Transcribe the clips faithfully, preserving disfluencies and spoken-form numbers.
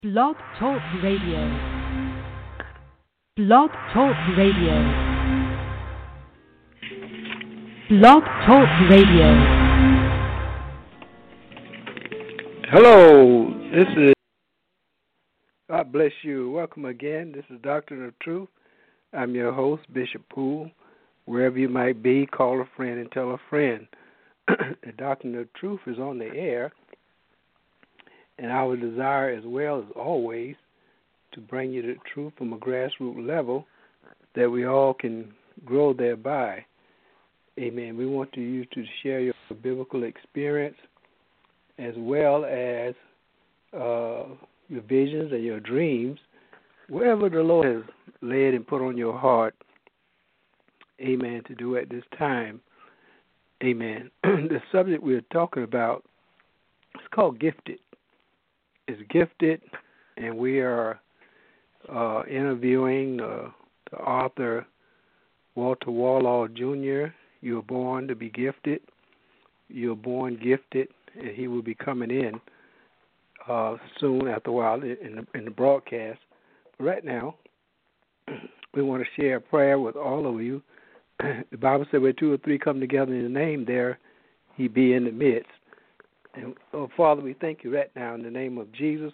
Blog Talk Radio. Blog Talk Radio. Blog Talk Radio. Hello, this is, God bless you. Welcome again. This is Doctrine of Truth. I'm your host, Bishop Poole. Wherever you might be, call a friend and tell a friend. The Doctrine of Truth is on the air, and our desire as well as always to bring you the truth from a grassroots level that we all can grow thereby. Amen. We want you to share your biblical experience as well as uh, your visions and your dreams, wherever the Lord has led and put on your heart, amen, to do at this time. Amen. The subject we're talking about is called Gifted. It's Gifted, and we are uh, interviewing uh, the author Walter Wallall Junior You were born to be gifted. You were born gifted, and he will be coming in uh, soon after a while in the, in the broadcast. But right now, we want to share a prayer with all of you. The Bible said where two or three come together in the name, there he be in the midst. And, oh, Father, we thank you right now in the name of Jesus,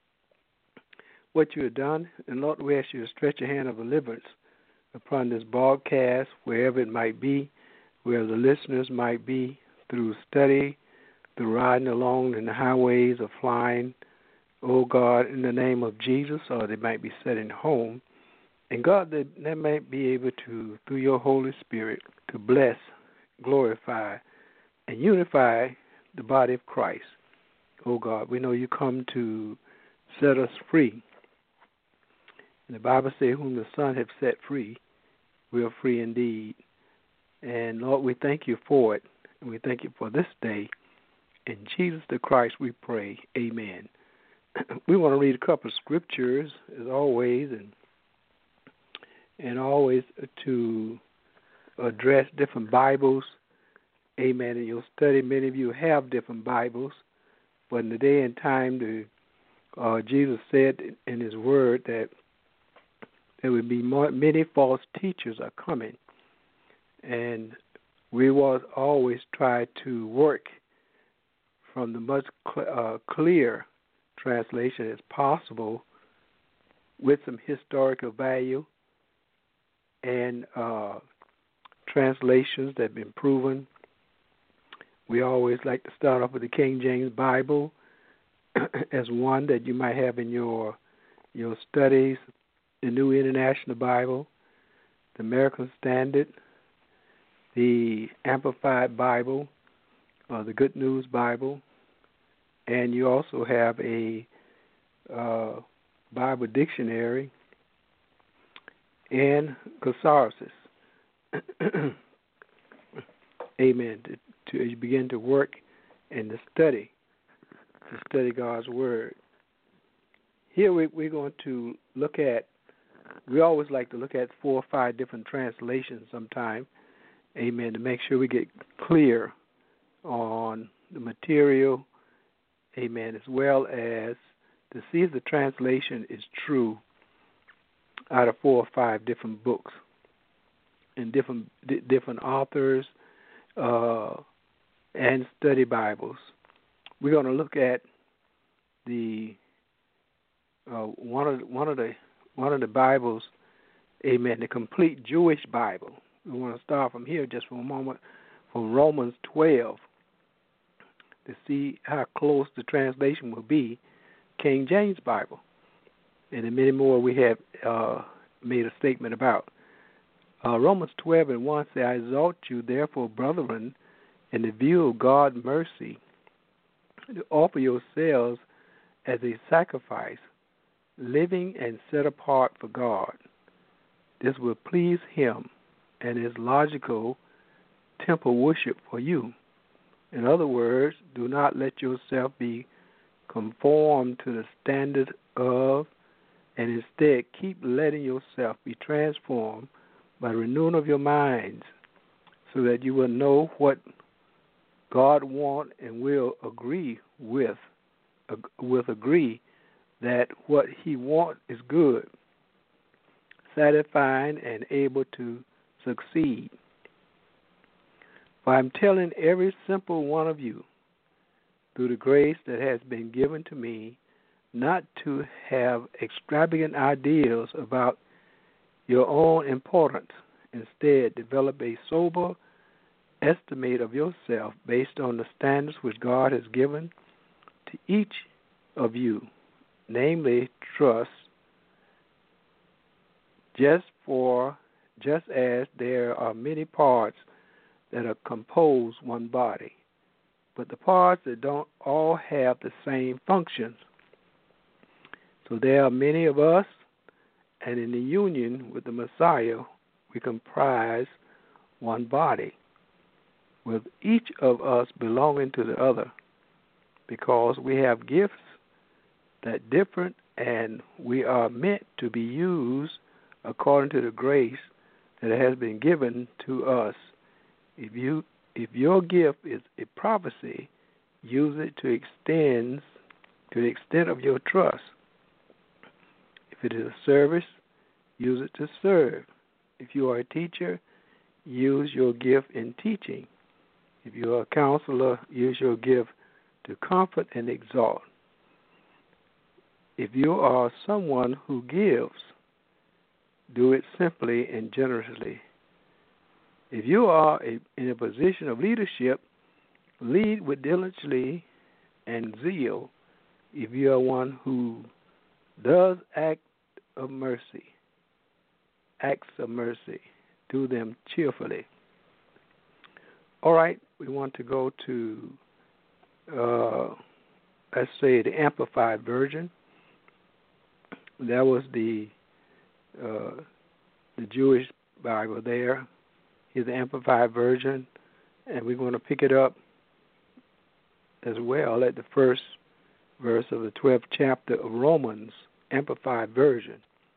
what you have done. And, Lord, we ask you to stretch your hand of deliverance upon this broadcast, wherever it might be, where the listeners might be, through study, through riding along in the highways or flying, oh, God, in the name of Jesus, or they might be sitting home. And, God, that they might be able to, through your Holy Spirit, to bless, glorify, and unify the body of Christ. Oh, God, we know you come to set us free. And the Bible says, whom the Son hath set free, we are free indeed. And, Lord, we thank you for it. And we thank you for this day. In Jesus the Christ we pray. Amen. We want to read a couple of scriptures, as always, and and always to address different Bibles. Amen. In your study, many of you have different Bibles, but in the day and time, the, uh, Jesus said in his word that there would be more, many false teachers are coming, and we will always try to work from the most cl- uh, clear translation as possible with some historical value and uh, translations that have been proven. We always like to start off with the King James Bible as one that you might have in your your studies, the New International Bible, the American Standard, the Amplified Bible, uh, the Good News Bible, and you also have a uh, Bible dictionary and Thesaurus. Amen. To, to, as you begin to work and to study, to study God's Word. Here we, we're going to look at, we always like to look at four or five different translations sometime, amen, to make sure we get clear on the material, amen, as well as to see if the translation is true out of four or five different books and different d- different authors uh, and study Bibles. We're going to look at the uh, one of one of the one of the Bibles, amen, the complete Jewish Bible. We want to start from here just for a moment, from Romans twelve, to see how close the translation will be, King James Bible. And then many more we have uh, made a statement about. Uh, Romans twelve and one says, I exhort you, therefore, brethren, in the view of God's mercy, to offer yourselves as a sacrifice, living and set apart for God. This will please him and is logical temple worship for you. In other words, do not let yourself be conformed to the standard of, and instead keep letting yourself be transformed by the renewing of your minds, so that you will know what God wants and will agree with, uh, with agree that what he wants is good, satisfying, and able to succeed. For I'm telling every simple one of you, through the grace that has been given to me, not to have extravagant ideals about your own importance. Instead, develop a sober estimate of yourself based on the standards which God has given to each of you, namely trust, just for just as there are many parts that are compose one body, but the parts that don't all have the same functions. So there are many of us, and in the union with the Messiah, we comprise one body, with each of us belonging to the other, because we have gifts that differ, and we are meant to be used according to the grace that has been given to us. If you, if your gift is a prophecy, use it to extend to the extent of your trust. If it is a service, use it to serve. If you are a teacher, use your gift in teaching. If you are a counselor, use your gift to comfort and exhort. If you are someone who gives, do it simply and generously. If you are a, in a position of leadership, lead with diligently and zeal. If you are one who does act of mercy, acts of mercy, do them cheerfully. All right, we want to go to, uh, let's say, the Amplified Version. That was the uh, the Jewish Bible there. Here's the Amplified Version, and we're going to pick it up as well at the first verse of the twelfth chapter of Romans, Amplified Version.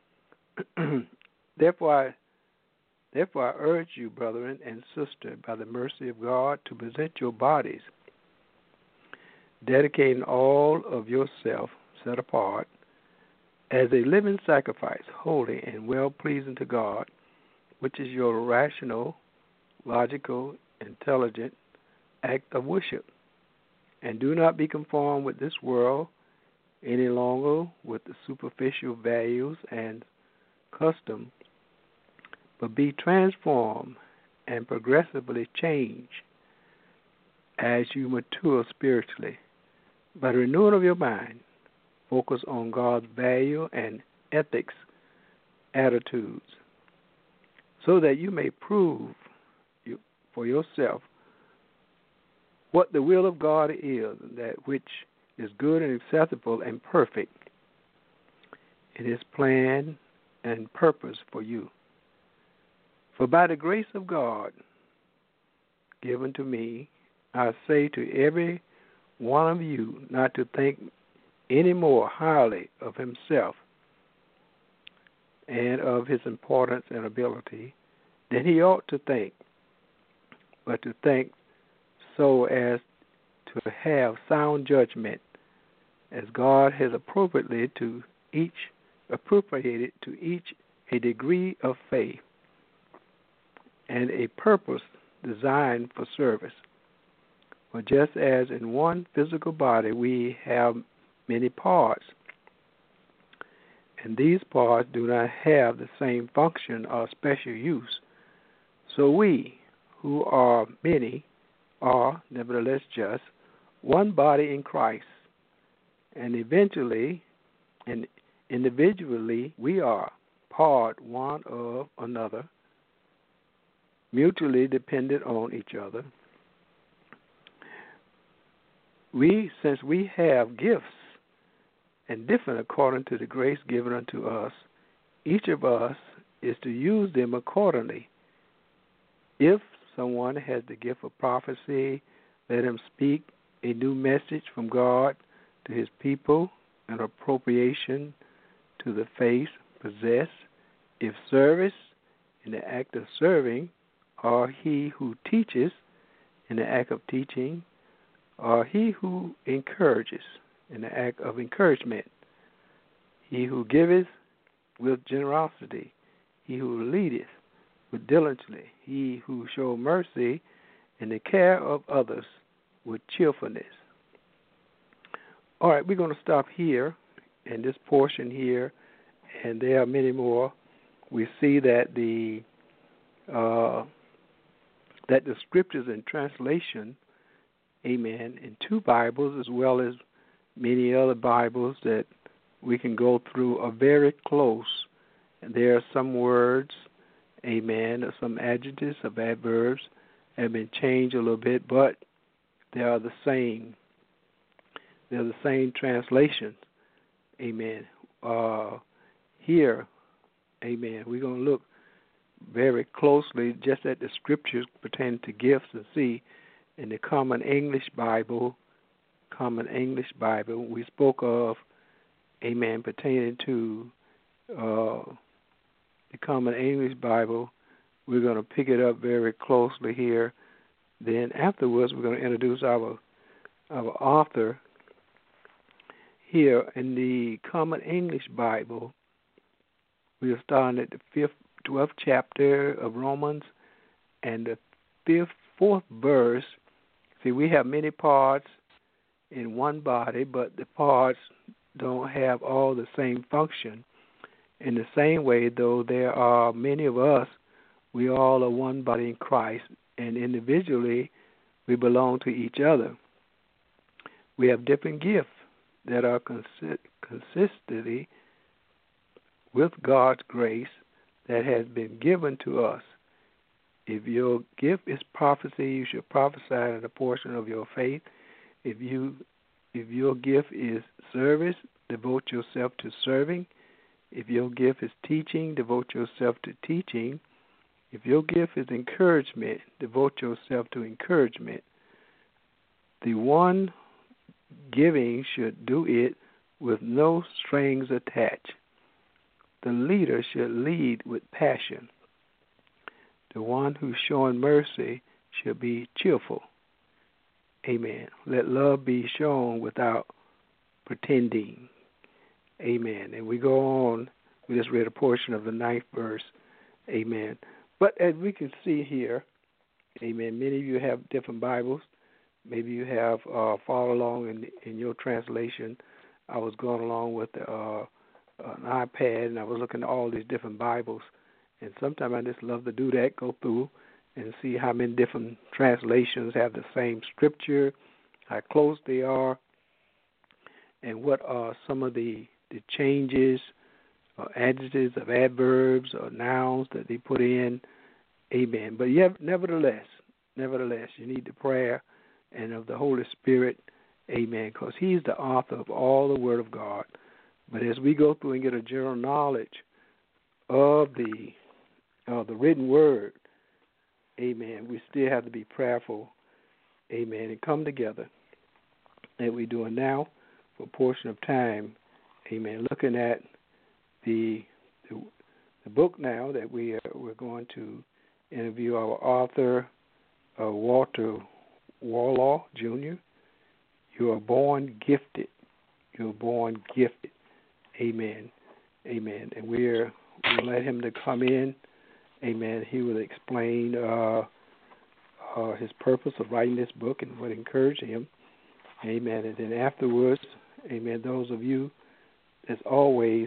Therefore, I, therefore I urge you, brethren and sister, by the mercy of God, to present your bodies, dedicating all of yourself, set apart, as a living sacrifice, holy and well-pleasing to God, which is your rational, logical, intelligent act of worship. And do not be conformed with this world any longer with the superficial values and customs, but be transformed and progressively change as you mature spiritually. By the renewing of your mind, focus on God's value and ethics attitudes, so that you may prove you, for yourself what the will of God is, that which is good and acceptable and perfect in His plan and purpose for you. For by the grace of God given to me, I say to every one of you not to think any more highly of himself and of his importance and ability than he ought to think, but to think so as to have sound judgment, as God has appropriately to each appropriated to each a degree of faith and a purpose designed for service. For just as in one physical body we have many parts, and these parts do not have the same function or special use, so we, who are many, are nevertheless just one body in Christ, and eventually and individually we are part one of another, mutually dependent on each other. We, since we have gifts and different according to the grace given unto us, each of us is to use them accordingly. If someone has the gift of prophecy, let him speak a new message from God to his people, an appropriation to the faith possessed. If service, in the act of serving, or he who teaches, in the act of teaching, or he who encourages, in the act of encouragement. He who giveth with generosity, he who leadeth with diligently, he who show mercy in the care of others with cheerfulness. All right, we're going to stop here in this portion here, and there are many more. We see that the uh, that the scriptures in translation, amen, in two Bibles as well as many other Bibles that we can go through are very close. And there are some words, amen, or some adjectives or adverbs have been changed a little bit, but they are the same. They're the same translations, amen. Uh, here, amen, we're going to look very closely just at the scriptures pertaining to gifts and see in the Common English Bible, Common English Bible, we spoke of, amen, pertaining to uh, the Common English Bible. We're going to pick it up very closely here. Then afterwards, we're going to introduce our our author here in the Common English Bible. We are starting at the fifth, twelfth chapter of Romans, and the fifth, fourth verse. See, we have many parts in one body, but the parts don't have all the same function. In the same way, though, there are many of us, we all are one body in Christ, and individually we belong to each other. We have different gifts that are consi- consistently with God's grace that has been given to us. If your gift is prophecy, you should prophesy in a portion of your faith. If you, if your gift is service, devote yourself to serving. If your gift is teaching, devote yourself to teaching. If your gift is encouragement, devote yourself to encouragement. The one giving should do it with no strings attached. The leader should lead with passion. The one who's showing mercy should be cheerful. Amen. Let love be shown without pretending. Amen. And we go on. We just read a portion of the ninth verse. Amen. But as we can see here, amen, many of you have different Bibles. Maybe you have uh, followed along in, in your translation. I was going along with uh, an iPad, and I was looking at all these different Bibles. And sometimes I just love to do that, go through and see how many different translations have the same scripture, how close they are, and what are some of the, the changes or adjectives of adverbs or nouns that they put in. Amen. But yet, nevertheless, nevertheless, you need the prayer and of the Holy Spirit. Amen. Because He's the author of all the Word of God. But as we go through and get a general knowledge of the uh, the written Word, amen, we still have to be prayerful, amen, and come together. And we're doing now for a portion of time, amen, looking at the the, the book now that we are, we're going to interview our author, uh, Walter Warlaw, Junior You are born gifted. You are born gifted. Amen. Amen. And we're we'll let him to come in. Amen. He will explain uh, uh, his purpose of writing this book and what encouraged him. Amen. And then afterwards, amen, those of you, as always,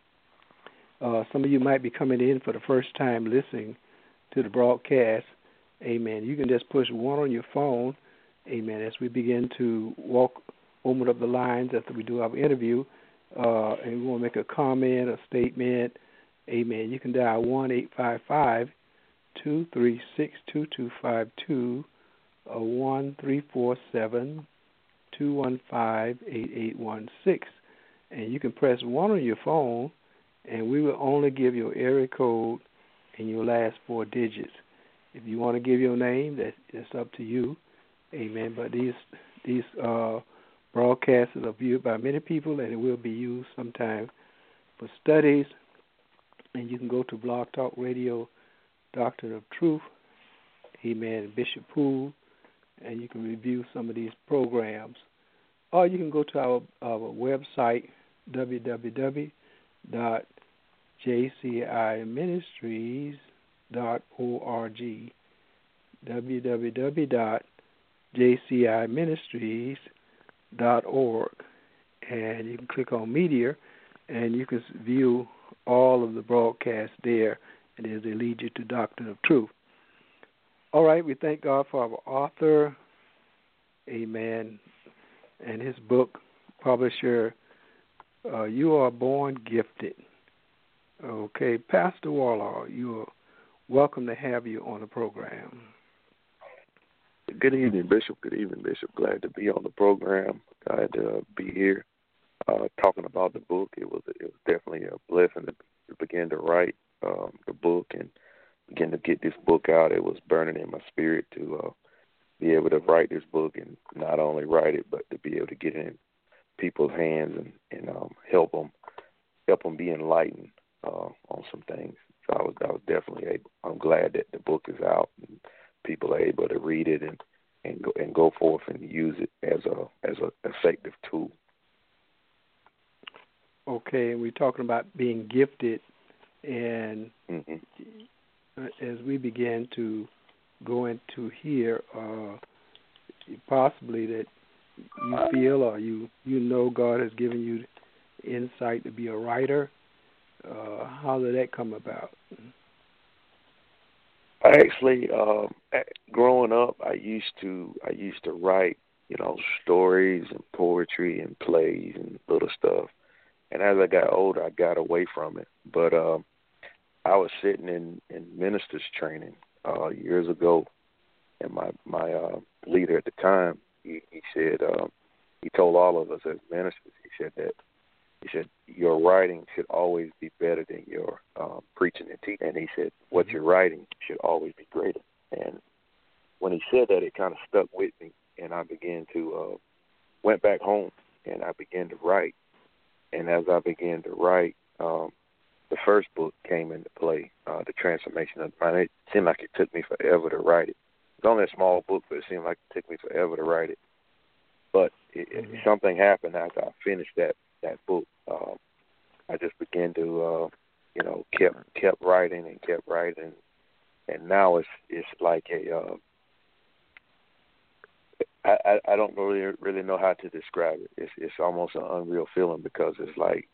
uh, some of you might be coming in for the first time listening to the broadcast. Amen. You can just push one on your phone. Amen. As we begin to walk, open up the lines after we do our interview, uh, and we want to make a comment, a statement. Amen. You can dial one eight five five, two three six, two two five two or one three four seven, two one five, eight eight one six. And you can press one on your phone, and we will only give your area code and your last four digits. If you want to give your name, that, that's up to you. Amen. But these these uh, broadcasts are viewed by many people, and it will be used sometime for studies. And you can go to Blog Talk Radio, Doctrine of Truth, amen, Bishop Poole, and you can review some of these programs. Or you can go to our, our website, w w w dot j c i ministries dot org. w w w dot j c i ministries dot org. And you can click on Media, and you can view all of the broadcasts there, and as they lead you to Doctrine of Truth. All right, we thank God for our author, amen, and his book, publisher, uh, You Are Born Gifted. Okay, Pastor Warlaw, you are welcome to have you on the program. Good evening, Bishop. Good evening, Bishop. Glad to be on the program. Glad to uh, be here uh, talking about the book. It was it was definitely a blessing to, to begin to write um, the book and begin to get this book out. It was burning in my spirit to uh, be able to write this book, and not only write it, but to be able to get it in people's hands and, and um, help them help them be enlightened uh, on some things. So I was I was definitely able. I'm glad that the book is out and people are able to read it and, and go and go forth and use it as a as a effective tool. Okay, we're talking about being gifted, and mm-hmm. as we begin to go into here, uh, possibly that you feel or you, you know God has given you insight to be a writer. Uh, how did that come about? Actually, um, growing up, I used to I used to write, you know, stories and poetry and plays and little stuff. And as I got older, I got away from it. But um, I was sitting in, in ministers training uh, years ago, and my my uh, leader at the time, he, he said uh, he told all of us as ministers, he said that he said your writing should always be better than your um, preaching and teaching. And he said what you're writing should always be greater. And when he said that, it kind of stuck with me, and I began to uh, went back home and I began to write. And as I began to write, um, the first book came into play, uh, The Transformation of the Mind. It seemed like it took me forever to write it. It's only a small book, but it seemed like it took me forever to write it. But it, mm-hmm. it, something happened after I finished that, that book. Um, I just began to, uh, you know, kept kept writing and kept writing, and now it's it's like a. Uh, I, I don't really really know how to describe it. It's it's almost an unreal feeling because it's like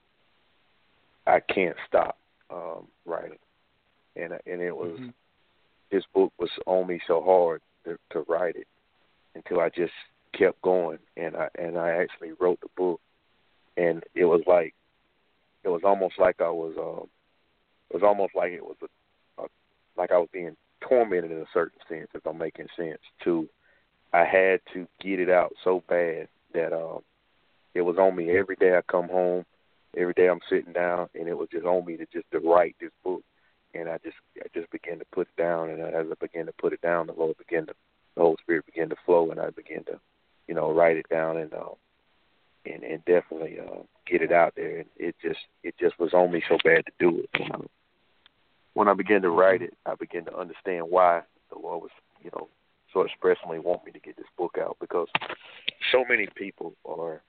I can't stop um, writing, and and it was mm-hmm. this book was on me so hard to, to write it until I just kept going, and I and I actually wrote the book, and it was like it was almost like I was uh, it was almost like it was a, a, like I was being tormented in a certain sense, if I'm making sense to. I had to get it out so bad that um, it was on me every day I come home, every day I'm sitting down, and it was just on me to just to write this book. And I just I just began to put it down, and as I began to put it down, the Lord began to, the Holy Spirit began to flow, and I began to, you know, write it down and uh, and and definitely uh, get it out there. And it just it just was on me so bad to do it. When I, when I began to write it, I began to understand why the Lord was, you know, so expressly want me to get this book out, because so many people are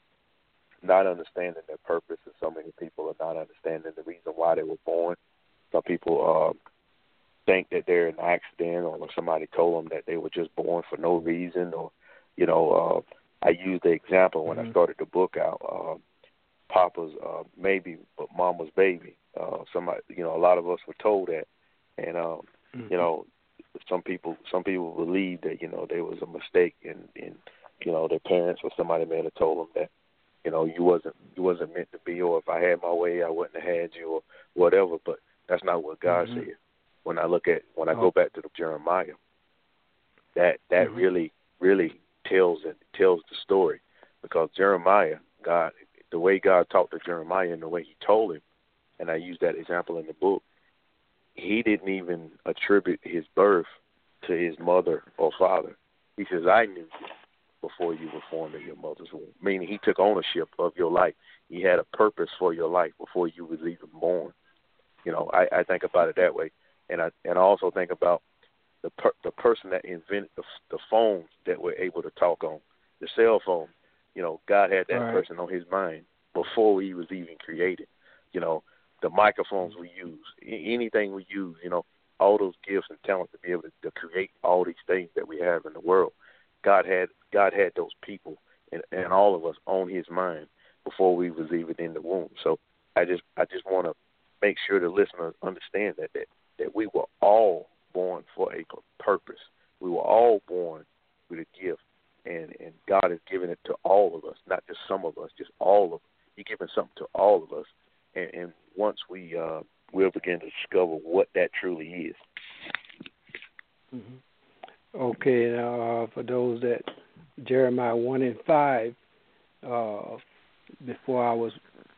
not understanding their purpose, and so many people are not understanding the reason why they were born. Some people uh, think that they're an accident, or somebody told them that they were just born for no reason, or, you know, uh, I used the example when mm-hmm. I started the book out, uh, Papa's uh, maybe, but Mama's baby. Uh, somebody, you know, a lot of us were told that, and, um, mm-hmm. you know, Some people, some people believe that, you know, there was a mistake in, in, you know, their parents or somebody may have told them that, you know, you wasn't, you wasn't meant to be, or if I had my way, I wouldn't have had you, or whatever. But that's not what God mm-hmm. said. When I look at, when I oh. go back to the Jeremiah, that that mm-hmm. really, really tells it tells the story, because Jeremiah, God, the way God talked to Jeremiah and the way He told him, and I use that example in the book. He didn't even attribute his birth to his mother or father. He says, I knew you before you were formed in your mother's womb. Meaning he took ownership of your life. He had a purpose for your life before you was even born. You know, I, I think about it that way. And I and I also think about the per, the person that invented the, the phones that we're able to talk on, the cell phone. You know, God had that right. person on his mind before he was even created. you know, the microphones we use, anything we use, you know, all those gifts and talents to be able to, to create all these things that we have in the world. God had God had those people and, and all of us on His mind before we was even in the womb. So I just I just want to make sure the listeners understand that, that that we were all born for a purpose. We were all born with a gift, and, and God has given it to all of us, not just some of us, just all of us. He's given something to all of us, and, and once we uh, we'll begin to discover what that truly is. Mm-hmm. Okay, now uh, for those that Jeremiah one and five, uh, before I was,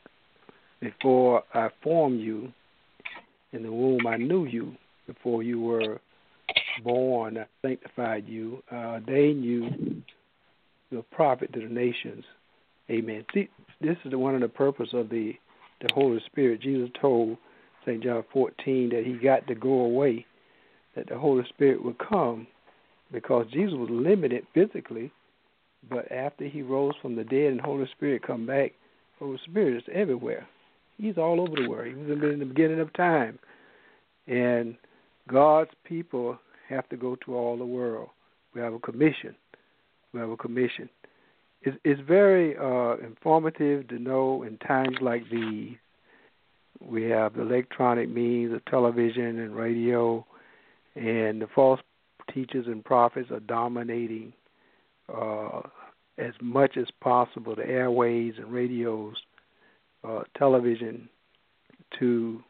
before I formed you in the womb, I knew you. Before you were born, I sanctified you, uh, ordained you the prophet to the nations. Amen. See, this is the, one of the purpose of the the Holy Spirit. Jesus told Saint John fourteen that He got to go away, that the Holy Spirit would come, because Jesus was limited physically, but after He rose from the dead and the Holy Spirit come back, the Holy Spirit is everywhere. He's all over the world. He was in the beginning of time. And God's people have to go to all the world. We have a commission. We have a commission. It's, it's very uh, informative to know in times like these. We have the electronic means of television and radio, and the false teachers and prophets are dominating uh, as much as possible the airways and radios, uh, television, to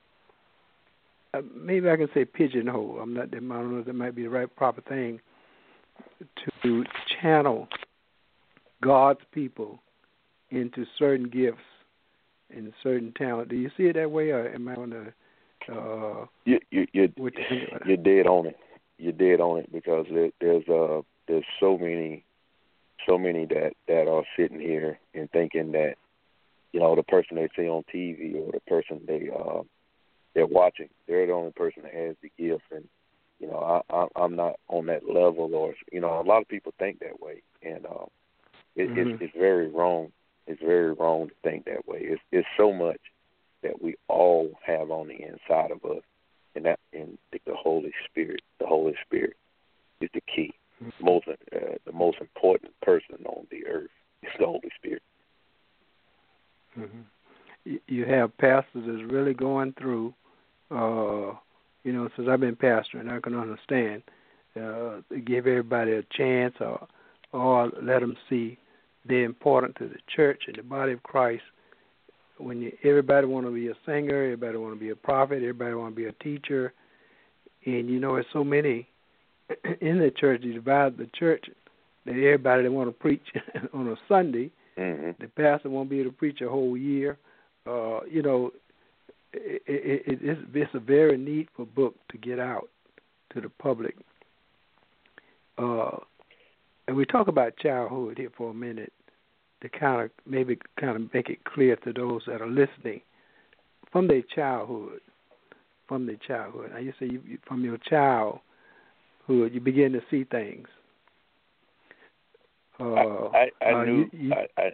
uh, maybe I can say pigeonhole. I'm not. I don't know if that might be the right proper thing, to channel God's people into certain gifts and certain talent. Do you see it that way, or am I on the? Uh, you, you, you're, you you're dead on it. You're dead on it, because there, there's uh there's so many, so many that, that are sitting here and thinking that, you know, the person they see on T V or the person they uh they're watching, they're the only person that has the gift, and you know I, I I'm not on that level, or you know a lot of people think that way, and uh, it, mm-hmm. it's, it's very wrong. It's very wrong to think that way. It's, it's so much that we all have on the inside of us, and that and the Holy Spirit. The Holy Spirit is the key. Mm-hmm. Most uh, the most important person on the earth is the Holy Spirit. Mm-hmm. You have pastors that's really going through. Uh, you know, since I've been pastoring, I can understand. Uh, give everybody a chance, or or let them see they're important to the church and the body of Christ. When you, everybody want to be a singer, everybody want to be a prophet, everybody want to be a teacher, and you know, there's so many in the church. You divide the church that everybody that want to preach on a Sunday, mm-hmm. the pastor won't be able to preach a whole year. Uh, you know, it, it, it, it's, it's a very needful book to get out to the public. Uh, and we talk about childhood here for a minute to kind of maybe kind of make it clear to those that are listening. From their childhood, from their childhood. Now you say you, from your childhood, you begin to see things. Uh, I, I, I uh, knew. You, you, I, I,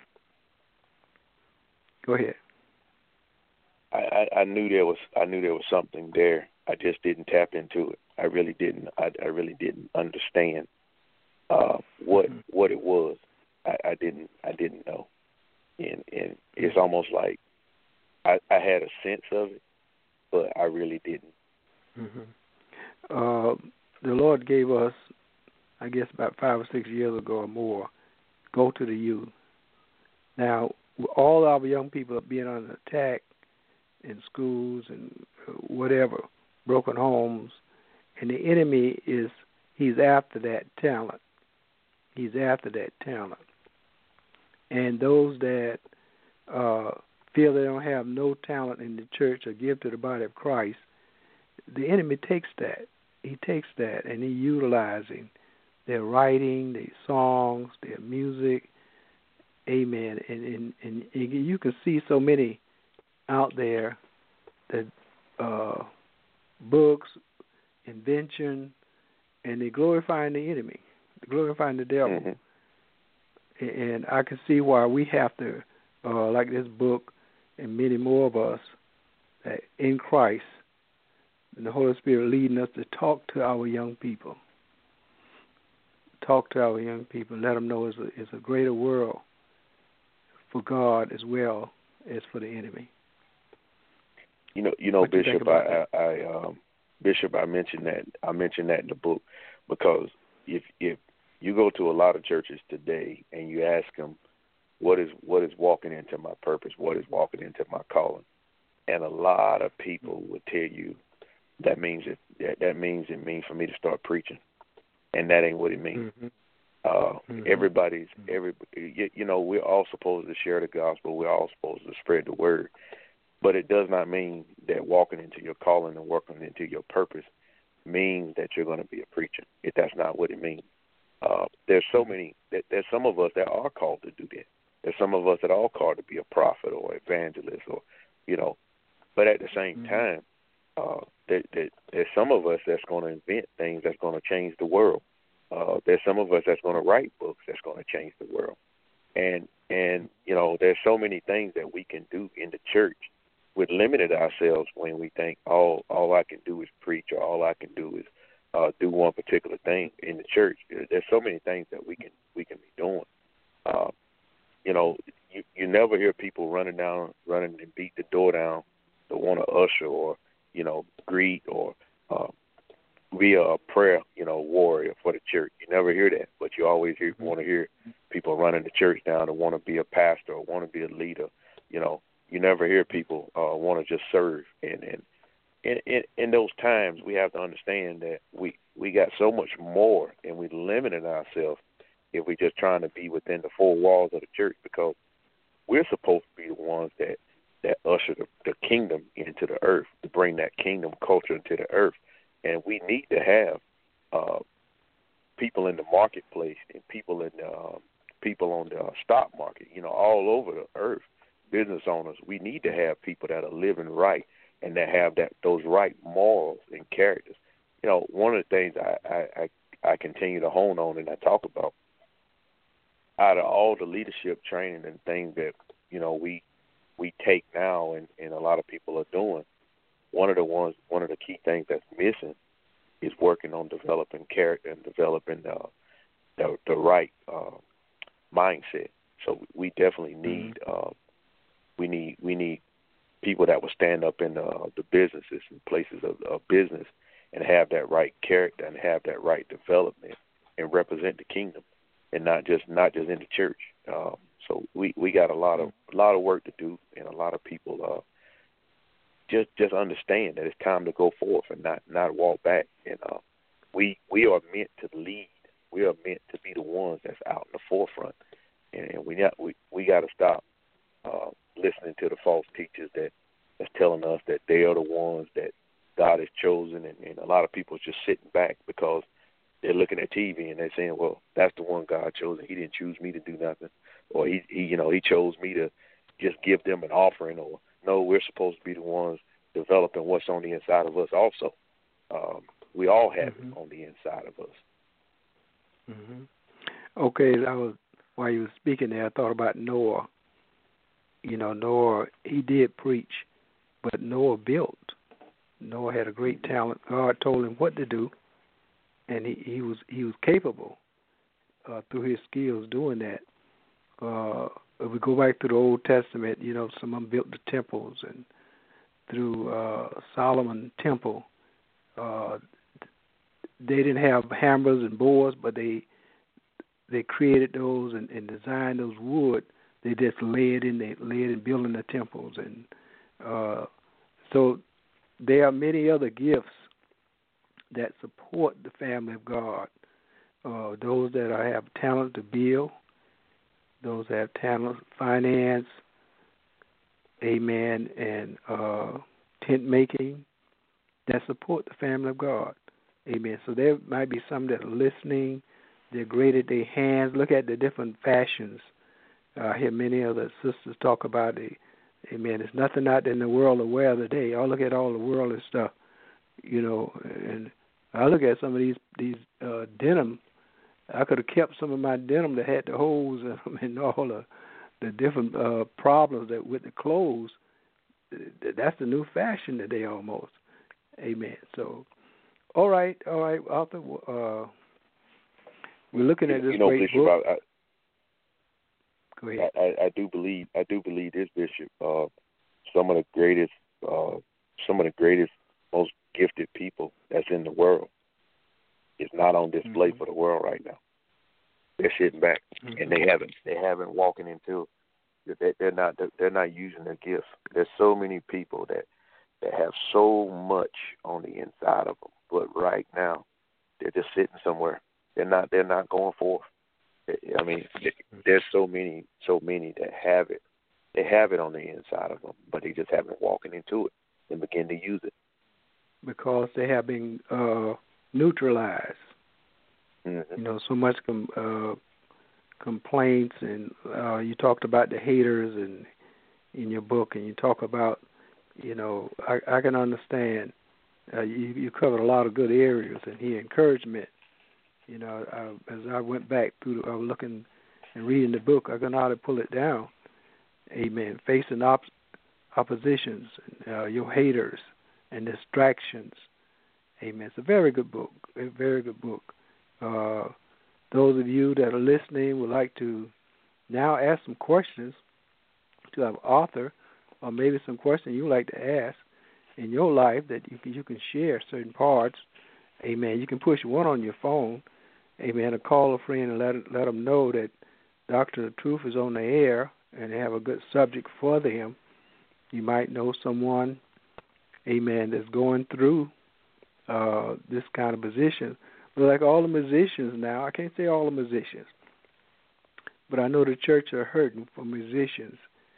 go ahead. I, I knew there was. I knew there was something there. I just didn't tap into it. I really didn't. I, I really didn't understand uh, what mm-hmm. what it was. I, I didn't. I didn't know, and and it's almost like I, I had a sense of it, but I really didn't. Mm-hmm. Uh, the Lord gave us, I guess, about five or six years ago or more, go to the youth. Now, all our young people are being under attack in schools and whatever, broken homes, and the enemy is, he's after that talent. He's after that talent. And those that uh, feel they don't have no talent in the church or give to the body of Christ, the enemy takes that. He takes that and he utilizing their writing, their songs, their music. Amen. And, and, and you can see so many out there that uh, books, invention, and they're glorifying the enemy, they're glorifying the devil. Mm-hmm. And I can see why we have to, uh, like this book, and many more of us that in Christ, and the Holy Spirit leading us to talk to our young people. Talk to our young people and let them know it's a, it's a greater world for God as well as for the enemy. You know, you know, What Bishop, you I, I, I um, Bishop, I mentioned that. I mentioned that in the book because if if you go to a lot of churches today and you ask them, what is what is walking into my purpose? What is walking into my calling? And a lot of people would tell you that means it that, that means it means for me to start preaching, and that ain't what it means. Mm-hmm. Uh, mm-hmm. Everybody's every you, you know we're all supposed to share the gospel. We're all supposed to spread the word. But it does not mean that walking into your calling and working into your purpose means that you're going to be a preacher. If that's not what it means. Uh, there's so many, there's some of us that are called to do that. There's some of us that are called to be a prophet or evangelist or, you know, but at the same mm-hmm. time, uh, there, there, there's some of us that's going to invent things that's going to change the world. Uh, there's some of us that's going to write books that's going to change the world. And, and you know, there's so many things that we can do in the church. We've limited ourselves when we think all all I can do is preach or all I can do is uh, do one particular thing in the church. There's so many things that we can we can be doing. Uh, you know, you, you never hear people running down, running and beat the door down to want to usher or you know greet or uh, be a prayer you know warrior for the church. You never hear that, but you always hear want to hear people running the church down to want to be a pastor or want to be a leader. You know. You never hear people uh, want to just serve. And, and in, in, in those times, we have to understand that we, we got so much more, and we limited ourselves if we're just trying to be within the four walls of the church, because we're supposed to be the ones that, that usher the, the kingdom into the earth, to bring that kingdom culture into the earth. And we need to have uh, people in the marketplace and people in the, uh, people on the uh, stock market, you know, all over the earth. Business owners, we need to have people that are living right and that have that those right morals and characters. You know, one of the things I, I, I continue to hone on and I talk about, out of all the leadership training and things that, you know, we we take now and, and a lot of people are doing, one of the ones one of the key things that's missing is working on developing character and developing uh, the the right uh, mindset. So we definitely need mm-hmm. uh, We need we need people that will stand up in the, the businesses and places of, of business and have that right character and have that right development and represent the kingdom and not just not just in the church. Um, so we, we got a lot of a lot of work to do, and a lot of people uh, just just understand that it's time to go forth and not, not walk back. And uh, we we are meant to lead. We are meant to be the ones that's out in the forefront, and we got we we got to stop. Uh, listening to the false teachers that that's telling us that they are the ones that God has chosen, and, and a lot of people are just sitting back because they're looking at T V and they're saying, well, that's the one God chose, and he didn't choose me to do nothing, or he, he you know he chose me to just give them an offering, or no, we're supposed to be the ones developing what's on the inside of us also. Um, we all have mm-hmm. it on the inside of us. Mm-hmm. Okay, I was while you were speaking there, I thought about Noah. You know, Noah, he did preach, but Noah built. Noah had a great talent. God told him what to do, and he, he was he was capable uh, through his skills doing that. Uh, if we go back to the Old Testament, you know, some of them built the temples, and through uh, Solomon Temple, uh, they didn't have hammers and bores, but they they created those and, and designed those wood. They just led in, they led in building the temples, and uh, so there are many other gifts that support the family of God. Uh, those that are, have talent to build, those that have talent, finance, amen, and uh, tent making, that support the family of God, amen. So there might be some that are listening. They're great at their hands. Look at the different fashions. I hear many other sisters talk about it. Amen. There's nothing out there in the world to wear today. I look at all the worldly stuff, you know, and I look at some of these these uh, denim. I could have kept some of my denim that had the holes in them and all the the different uh, problems that with the clothes. that's the new fashion today almost. Amen. So, all right, all right, Arthur. Uh, we're looking at this you know, great Bishop, book. I, I, Go ahead. I, I do believe I do believe this, Bishop. Uh, some of the greatest, uh, some of the greatest, most gifted people that's in the world is not on display mm-hmm. for the world right now. They're sitting back, mm-hmm. and they haven't they haven't walking into. They, they're not they're not using their gifts. There's so many people that that have so much on the inside of them, but right now they're just sitting somewhere. They're not they're not going forth. I mean, there's so many, so many that have it. They have it on the inside of them, but they just haven't walking into it and begin to use it because they have been uh, neutralized. Mm-hmm. You know, so much com- uh, complaints, and uh, you talked about the haters, and in your book, and you talk about, you know, I, I can understand. Uh, you, you covered a lot of good areas, and he encouragement. You know, uh, as I went back through, I was looking and reading the book. I could not how to pull it down. Amen. Facing op- oppositions, uh, your haters, and distractions. Amen. It's a very good book. A very good book. Uh, those of you that are listening would like to now ask some questions to our author, or maybe some questions you would like to ask in your life that you can, you can share certain parts. Amen. You can push one on your phone. Amen. Or call a friend and let let them know that Doctor of Truth is on the air and they have a good subject for them. You might know someone, amen, that's going through uh, this kind of position. But like all the musicians now, I can't say all the musicians, but I know the church are hurting for musicians.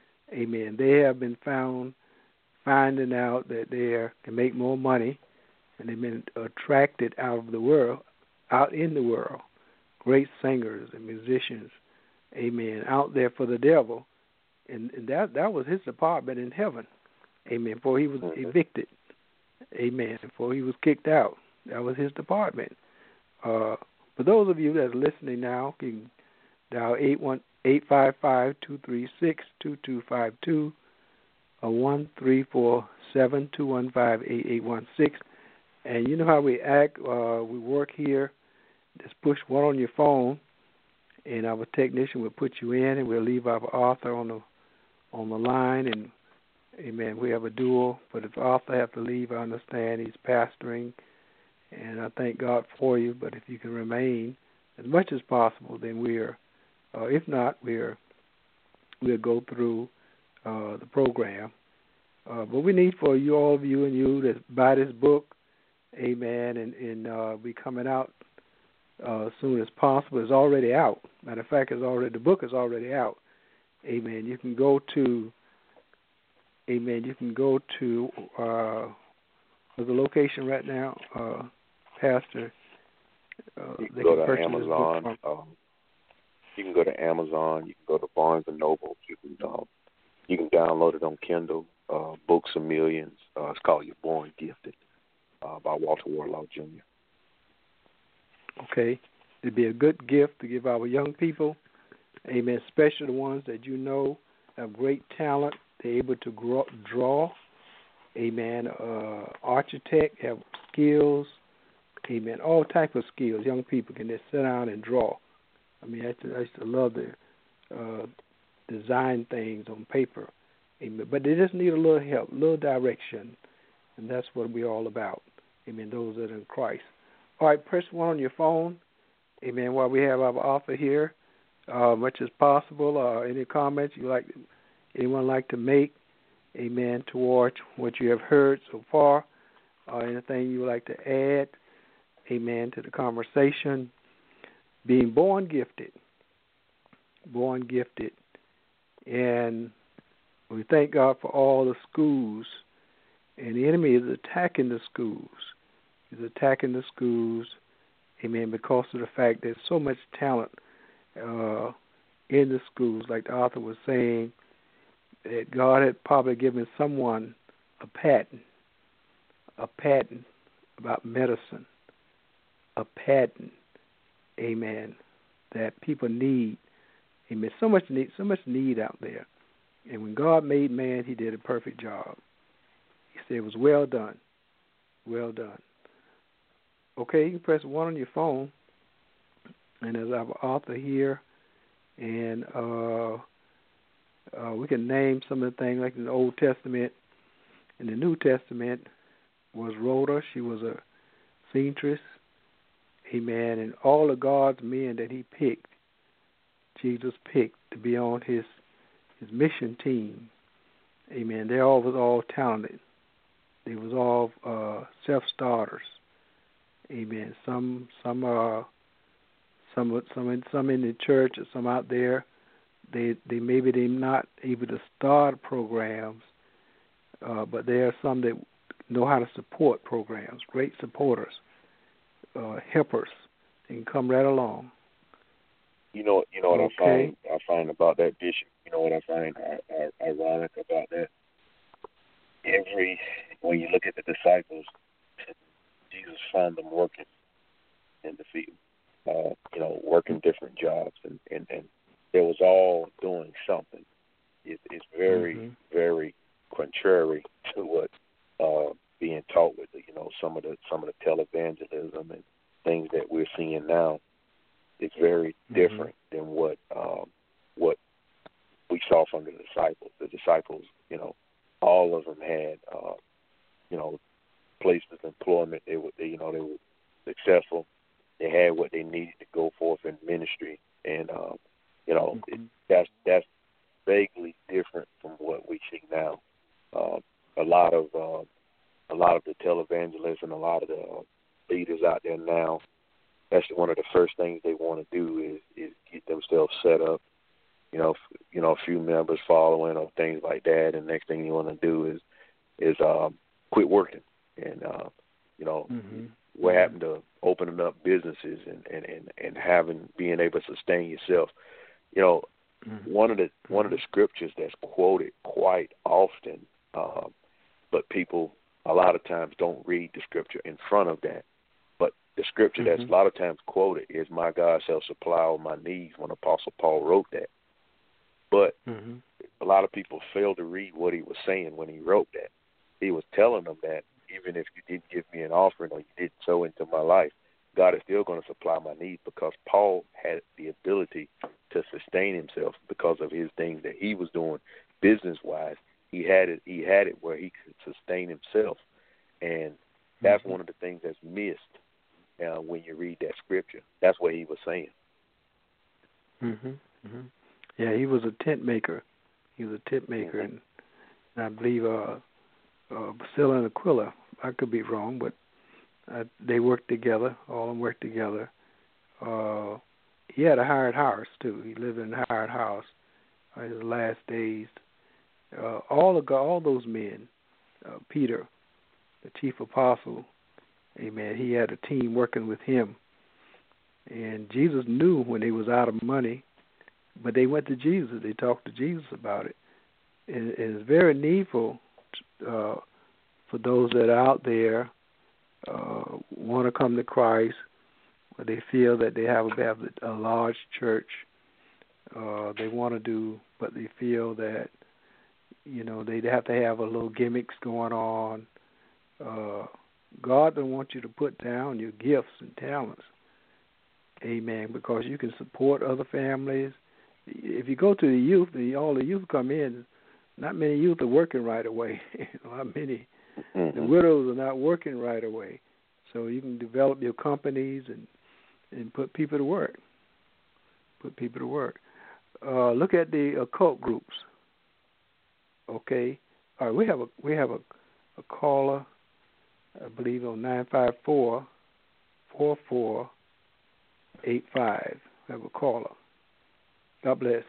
Amen. They have been found finding out that they are, can make more money, and they've been attracted out of the world, out in the world. Great singers and musicians, amen, out there for the devil. And, and that that was his department in heaven, amen, before he was evicted, amen, before he was kicked out. That was his department. Uh, for those of you that are listening now, you can dial eight five five, two three six, two two five two or one three four seven, two one five, eight eight one six. And you know how we act. Uh, we work here. Just push one on your phone, and our technician will put you in, and we'll leave our author on the on the line. And amen, we have a duel. But if the author have to leave, I understand he's pastoring, and I thank God for you. But if you can remain as much as possible, then we're. Uh, if not, we're we'll go through uh, the program. Uh, but we need for you, all of you and you, that buy this book. Amen, and, and uh, be coming out uh, as soon as possible. It's already out. Matter of fact, it's already the book is already out. Amen. You can go to, amen. You can go to uh, the location right now, uh, Pastor. Uh, you can they go can to Amazon. Um, you can go to Amazon. You can go to Barnes and Noble. You can um, you can download it on Kindle. Uh, Books of Millions. Uh, it's called You're Born Gifted. Uh, by Walter Warlaw Junior Okay. It'd be a good gift to give our young people, amen, especially the ones that you know have great talent. They're able to grow, draw, amen, uh, architect, have skills, amen, all type of skills. Young people can just sit down and draw. I mean, I used to, I used to love to uh, design things on paper, amen, but they just need a little help, a little direction, and that's what we're all about. Amen, those that are in Christ. All right, press one on your phone. Amen, while we have our author here, uh, much as possible. Uh, any comments you like, anyone like to make, amen, towards what you have heard so far, uh, anything you would like to add, amen, to the conversation. Being born gifted, born gifted. And we thank God for all the schools. And the enemy is attacking the schools. He's attacking the schools, amen, because of the fact there's so much talent uh, in the schools. Like the author was saying, that God had probably given someone a patent, a patent about medicine, a patent, amen, that people need. Amen. So much need, so much need out there. And when God made man, he did a perfect job. He said it was well done. Well done. Okay, you can press one on your phone, and there's our author here, and uh, uh, we can name some of the things like in the Old Testament. In the New Testament was Rhoda. She was a seamstress. Amen. And all of God's men that he picked, Jesus picked to be on his his mission team. Amen. They all was all talented. They was all uh, self-starters. Amen. Some some uh some some in, some in the church or some out there. They they maybe they're not able to start programs, uh, but there are some that know how to support programs. Great supporters, uh, helpers. They can come right along. You know, you know what okay. I find I find about that, Bishop. You know what I find ironic about that. Every when you look at the disciples, Jesus found them working in the field, uh, you know, working different jobs, and, and, and they was all doing something. It, it's very, mm-hmm. very contrary to what uh, being taught with, you know, some of the some of the televangelism and things that we're seeing now. It's very mm-hmm. different than what um, what we saw from the disciples. The disciples, you know, all of them had, uh, you know, places of employment. They were, they, you know, they were successful. They had what they needed to go forth in ministry, and um, you know, mm-hmm. it, that's that's vaguely different from what we see now. Uh, a lot of uh, a lot of the televangelists and a lot of the uh, leaders out there now, that's one of the first things they want to do is, is get themselves set up. You know, f- you know, a few members following or things like that, and next thing you want to do is is um, quit working. And, uh, you know, mm-hmm. what happened to opening up businesses and, and, and, and having, being able to sustain yourself. You know, mm-hmm. one of the one of the scriptures that's quoted quite often, um, but people a lot of times don't read the scripture in front of that. But the scripture mm-hmm. that's a lot of times quoted is, "My God shall supply all my needs," when Apostle Paul wrote that. But mm-hmm. a lot of people fail to read what he was saying when he wrote that. He was telling them that even if you didn't give me an offering or you didn't sow into my life, God is still going to supply my needs, because Paul had the ability to sustain himself because of his things that he was doing business-wise. He had it. He had it where he could sustain himself, and that's mm-hmm. one of the things that's missed uh, when you read that scripture. That's what he was saying. Mm-hmm. Mm-hmm. Yeah, he was a tent maker. He was a tent maker, mm-hmm. and, and I believe uh, uh, Priscilla and Aquila, I could be wrong, but uh, they worked together. All of them worked together. Uh, he had a hired house too. He lived in a hired house in his last days. Uh, all of all those men, uh, Peter, the chief apostle, amen, he had a team working with him. And Jesus knew when they was out of money, but they went to Jesus. They talked to Jesus about it. And it's very needful uh, for those that are out there uh, want to come to Christ, or they feel that they have a, a large church. Uh, they want to do, but they feel that, you know, they have to have a little gimmicks going on. Uh, God don't want you to put down your gifts and talents. Amen. Because you can support other families. If you go to the youth, and all the youth come in, not many youth are working right away. Not many. Mm-hmm. The widows are not working right away. So you can develop your companies and, and put people to work. Put people to work. Uh, look at the occult groups. Okay. All right. We have a we have a, a caller, I believe, on nine five four, four four eight five. We have a caller. God bless.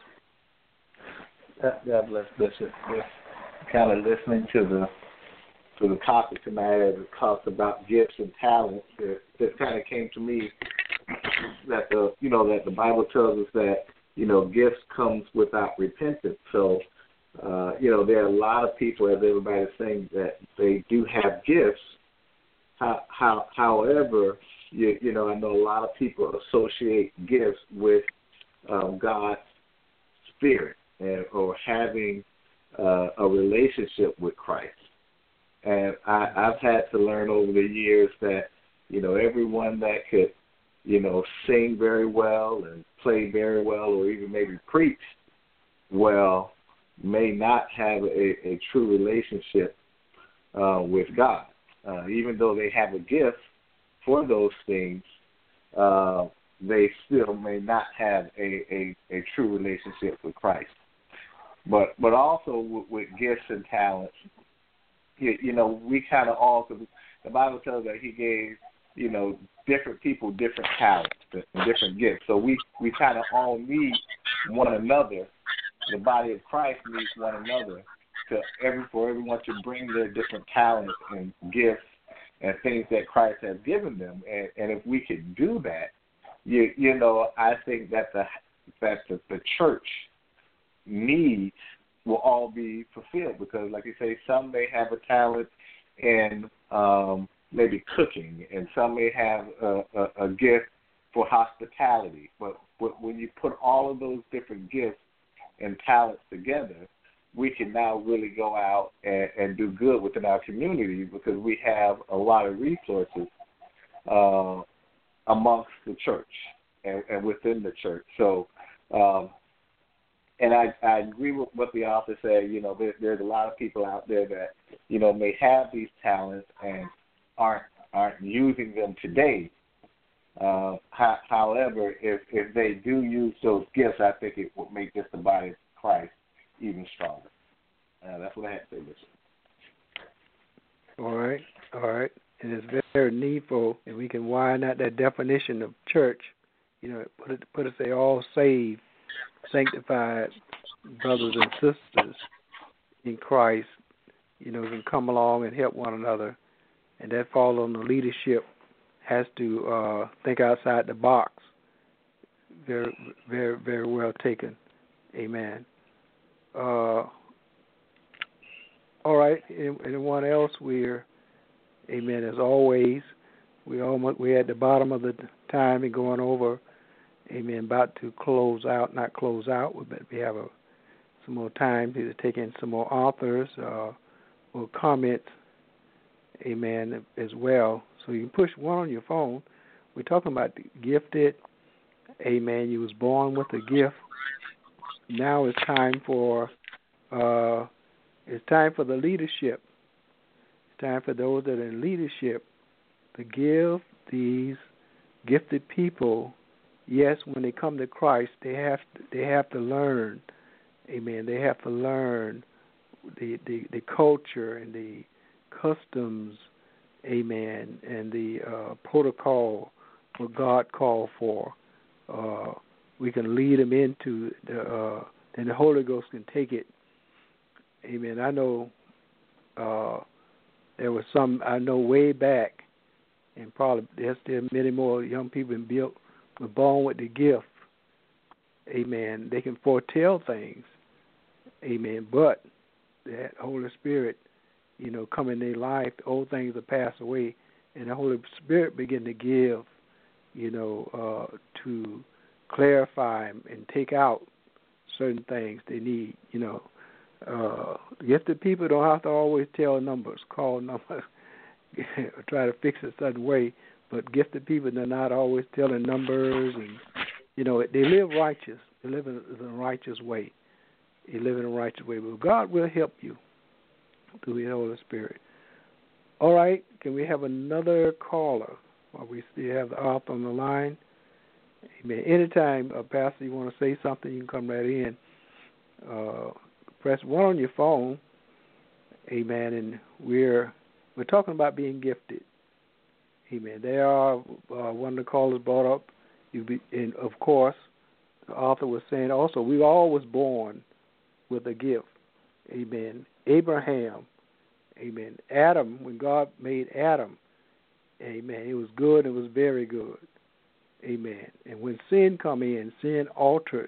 God bless Bishop. Just kind of listening to the to the topic tonight as it talks about gifts and talents. It just kind of came to me that the you know that the Bible tells us that you know gifts comes without repentance. So uh, you know there are a lot of people, as everybody's saying, that they do have gifts. How, how however, you you know I know a lot of people associate gifts with um, God's Spirit and, or having uh, a relationship with Christ. And I, I've had to learn over the years that, you know, everyone that could, you know, sing very well and play very well or even maybe preach well may not have a, a true relationship uh, with God. Uh, even though they have a gift for those things, uh, they still may not have a, a, a true relationship with Christ. But but also with, with gifts and talents, you, you know, we kind of all, cause the Bible tells that he gave, you know, different people different talents and different gifts. So we, we kind of all need one another. The body of Christ needs one another to every for everyone to bring their different talents and gifts and things that Christ has given them. And, and if we could do that, you you know, I think that the that the, the church needs will all be fulfilled, because, like you say, some may have a talent in um, maybe cooking, and some may have a, a, a gift for hospitality. But, but when you put all of those different gifts and talents together, we can now really go out and, and do good within our community, because we have a lot of resources uh, amongst the church and, and within the church. So, um, and I, I agree with what the author said. You know, there, there's a lot of people out there that, you know, may have these talents and aren't aren't using them today. Uh, ho- however, if if they do use those gifts, I think it would make just the body of Christ even stronger. Uh, that's what I had to say, Bishop. All right, all right. And it's very, very needful, and we can widen out that definition of church. You know, put it, put it say all saved, sanctified brothers and sisters in Christ, you know, can come along and help one another. And that falls on the leadership, has to uh, think outside the box. Very, very, very well taken. Amen. Uh, all right. Anyone else? We're, amen, as always, we almost we're at the bottom of the time and going over. Amen. About to close out, not close out, but we have a, some more time to take in some more authors uh, or comments. Amen. As well. So you can push one on your phone. We're talking about the gifted. Amen. You was born with a gift. Now it's time for uh, it's time for the leadership. It's time for those that are in leadership to give these gifted people. Yes, when they come to Christ, they have to, they have to learn. Amen. They have to learn the the, the culture and the customs. Amen. And the uh, protocol what God called for. Uh, we can lead them into the, uh, and the Holy Ghost can take it. Amen. I know uh, there was some, I know way back, and probably there's still many more young people been built, were born with the gift. Amen. They can foretell things. Amen. But that Holy Spirit, you know, come in their life, the old things will pass away, and the Holy Spirit begin to give, you know, uh, to clarify and take out certain things they need, you know. Uh, gifted people don't have to always tell numbers, call numbers, or try to fix it a certain way, but gifted people, they're not always telling numbers, and, you know, they live righteous. They live in a righteous way. They live in a righteous way. But God will help you through the Holy Spirit. All right, can we have another caller while we still have the author on the line? Amen. Anytime, uh, Pastor, you want to say something, you can come right in. Uh, press one on your phone. Amen. And we're we're talking about being gifted. Amen. There are uh, one of the callers brought up, you be, and of course, the author was saying also, we all was born with a gift. Amen. Abraham. Amen. Adam, when God made Adam, amen, it was good, it was very good. Amen. And when sin come in, sin altered,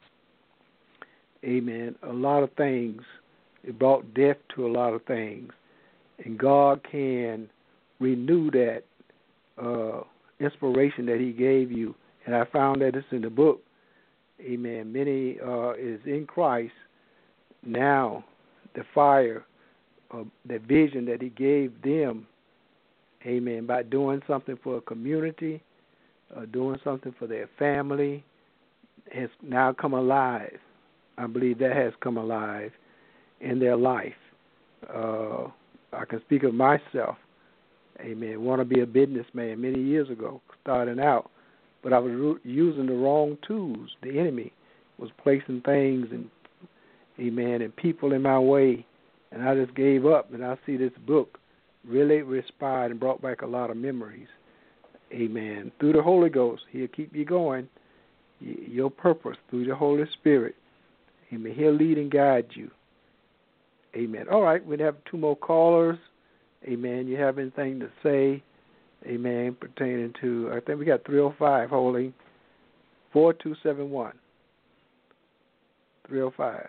amen, a lot of things. It brought death to a lot of things. And God can renew that uh, inspiration that he gave you. And I found that it's in the book. Amen. Many uh, is in Christ. Now the fire uh, the vision that he gave them, amen, by doing something for a community, uh, doing something for their family, has now come alive. I believe that has come alive in their life. Uh, I can speak of myself. Amen. Want to be a businessman many years ago, starting out, but I was ru- using the wrong tools. The enemy was placing things and, amen, and people in my way, and I just gave up. And I see this book really inspired and brought back a lot of memories. Amen. Through the Holy Ghost, He'll keep you going. Your purpose through the Holy Spirit. Amen. He'll lead and guide you. Amen. All right, we have two more callers. Amen. You have anything to say? Amen. Pertaining to, I think we got three oh five holding four two seven one. three oh five.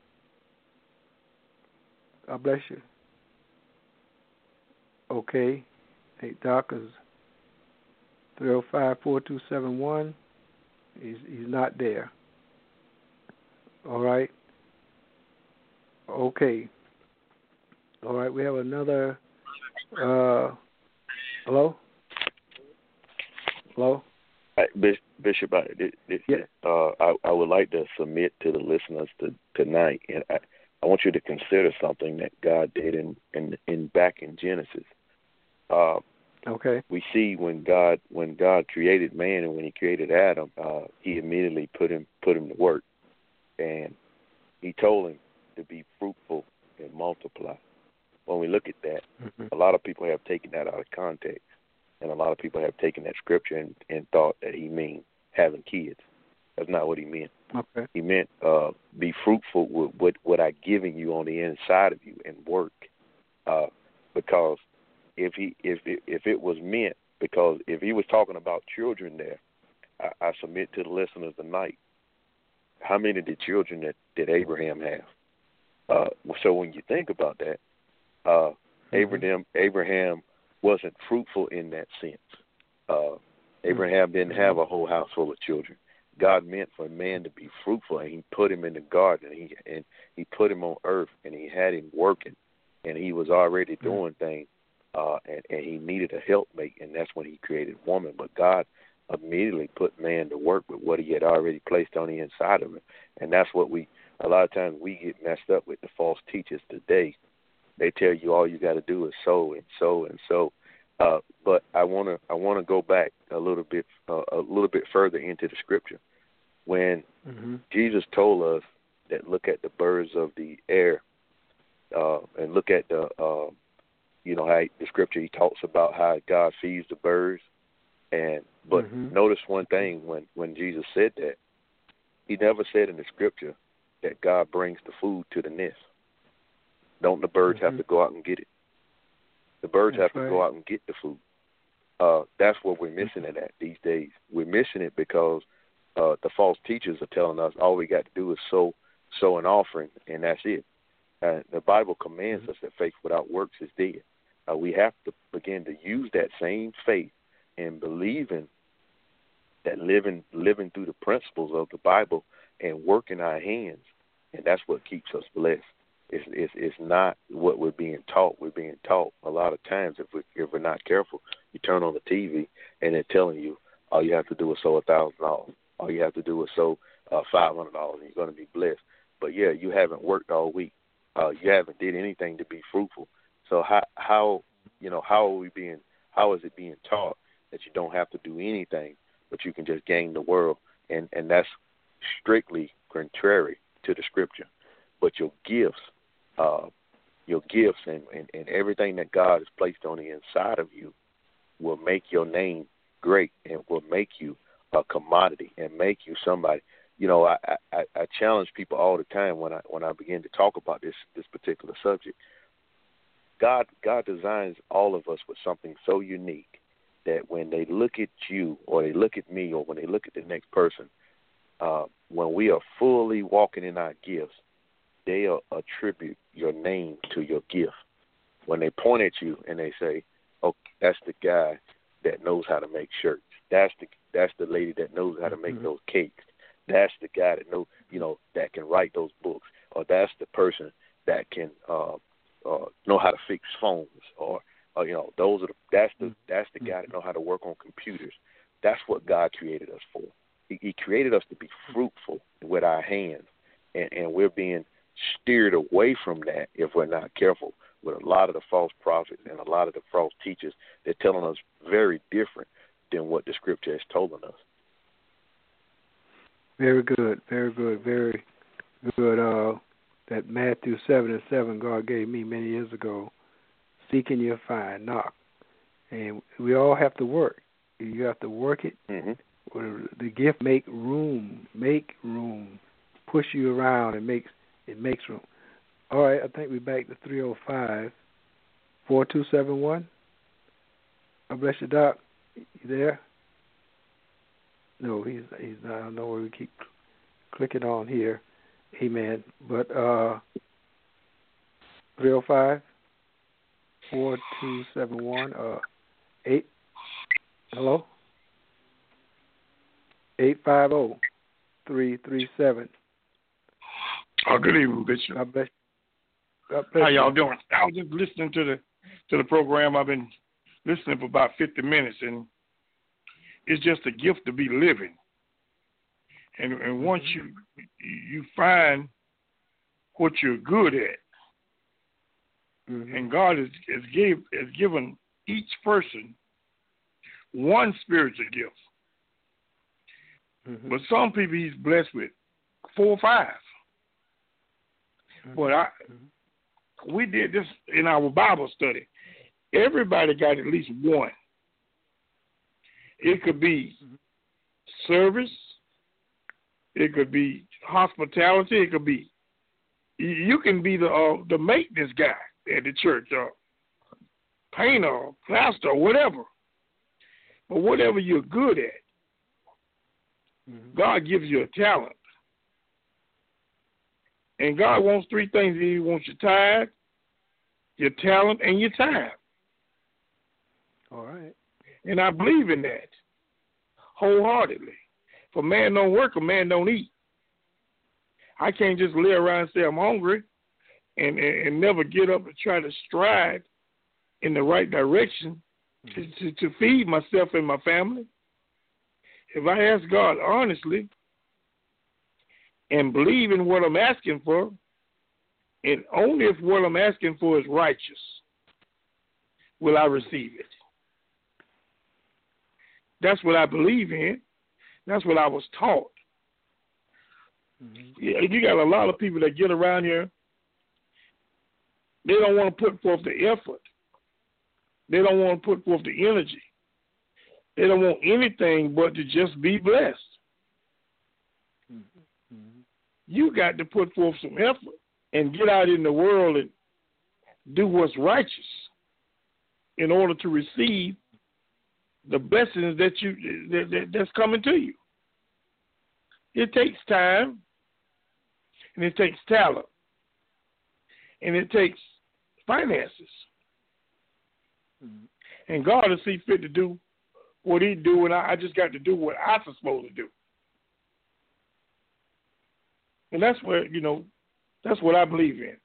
God bless you. Okay. Hey, Doc is three oh five, four two seven one. He's, he's not there. All right. Okay. All right. We have another. Uh, hello. Hello. Right, Bishop, I, this, yeah. uh, I, I would like to submit to the listeners to, tonight, and I, I want you to consider something that God did in in, in back in Genesis. Uh, okay. We see when God when God created man and when He created Adam, uh, He immediately put him put him to work, and He told him to be fruitful and multiply. When we look at that, mm-hmm. a lot of people have taken that out of context, and a lot of people have taken that scripture and, and thought that He mean having kids. That's not what He meant. Okay. He meant uh, be fruitful with what, what I given you on the inside of you and work, uh, because if he if it, if it was meant, because if He was talking about children there, I, I submit to the listeners tonight. How many of the children that did Abraham have? Uh, so when you think about that, uh, mm-hmm. Abraham Abraham wasn't fruitful in that sense. Uh, Abraham mm-hmm. didn't have a whole house full of children. God meant for man to be fruitful, and He put him in the garden, and he and He put him on earth, and He had him working, and he was already mm-hmm. doing things, uh, and, and he needed a helpmate, and that's when He created woman. But God immediately put man to work with what He had already placed on the inside of him, and that's what we. A lot of times we get messed up with the false teachers today. They tell you all you got to do is sow and sow and sow. Uh, but I want to I want to go back a little bit uh, a little bit further into the scripture when mm-hmm. Jesus told us that look at the birds of the air uh, and look at the uh, you know how the scripture He talks about how God feeds the birds, and but mm-hmm. notice one thing when when Jesus said that, He never said in the scripture that God brings the food to the nest. Don't the birds mm-hmm. have to go out and get it? The birds that's have to right. go out and get the food. Uh, that's what we're missing it at these days. We're missing it because uh, the false teachers are telling us all we got to do is sow, sow an offering, and that's it. Uh, the Bible commands mm-hmm. us that faith without works is dead. Uh, we have to begin to use that same faith and believing that living living through the principles of the Bible and working our hands, and that's what keeps us blessed. It's, it's, it's not what we're being taught. We're being taught a lot of times, if, we, if we're not careful, you turn on the T V and they're telling you all you have to do is sow one thousand dollars. All you have to do is sow uh, five hundred dollars and you're going to be blessed. But, yeah, you haven't worked all week. Uh, you haven't did anything to be fruitful. So how, how, you know, how are we being, how is it being taught that you don't have to do anything, but you can just gain the world? And, and that's strictly contrary to the scripture. But your gifts, uh, your gifts and, and, and everything that God has placed on the inside of you will make your name great and will make you a commodity and make you somebody. You know, I, I, I challenge people all the time when I when I begin to talk about this this particular subject. God God designs all of us with something so unique that when they look at you or they look at me or when they look at the next person, uh, when we are fully walking in our gifts, they'll attribute your name to your gift. When they point at you and they say, "Oh, that's the guy that knows how to make shirts. That's the that's the lady that knows how to make mm-hmm. those cakes. That's the guy that knows, you know, that can write those books, or that's the person that can uh, uh, know how to fix phones, or, or you know, those are the, that's the that's the guy that know how to work on computers. That's what God created us for. He, he created us to be fruitful with our hands, and, and we're being steered away from that if we're not careful with a lot of the false prophets and a lot of the false teachers. They're telling us very different than what the Scripture has told us. Very good, very good, very good. Uh, that Matthew seven and seven God gave me many years ago. Seek and you'll find, knock. And we all have to work. You have to work it. Mm-hmm. The gift make room, make room, push you around, and makes it makes room. All right, I think we're back to three oh five, four two seven one. God bless you, Doc. You there? No, he's he's not. I don't know where we keep clicking on here. Amen. But uh, three oh five, four two seven one, uh, eight. Hello? eight five zero, three three seven. Oh, good evening, Bishop. God bless you. God bless How y'all you. doing? I was just listening to the to the program. I've been listening for about fifty minutes, and it's just a gift to be living. And and once you you find what you're good at, Mm-hmm. and God has has, gave, has given each person one spiritual gift. Mm-hmm. But some people He's blessed with four or five. Mm-hmm. But I, we did this in our Bible study. Everybody got at least one. It could be service. It could be hospitality. It could be, you can be the uh, the maintenance guy at the church, or painter, or plaster, or whatever. But whatever you're good at, mm-hmm. God gives you a talent. And God wants three things. He wants your tithe, your talent, and your time. All right. And I believe in that wholeheartedly. If a man don't work, a man don't eat. I can't just lay around and say I'm hungry and, and, and never get up and try to strive in the right direction to, to, to feed myself and my family. If I ask God honestly and believe in what I'm asking for, and only if what I'm asking for is righteous, will I receive it. That's what I believe in. That's what I was taught. Mm-hmm. Yeah, you got a lot of people that get around here, they don't want to put forth the effort. They don't want to put forth the energy. They don't want anything but to just be blessed. Mm-hmm. You got to put forth some effort and get out in the world and do what's righteous in order to receive the blessings that you that, that, that's coming to you. It takes time, and it takes talent, and it takes finances. Mm-hmm. And God will see fit to do what He do, and I, I just got to do what I'm supposed to do. And that's where, you know, that's what I believe in.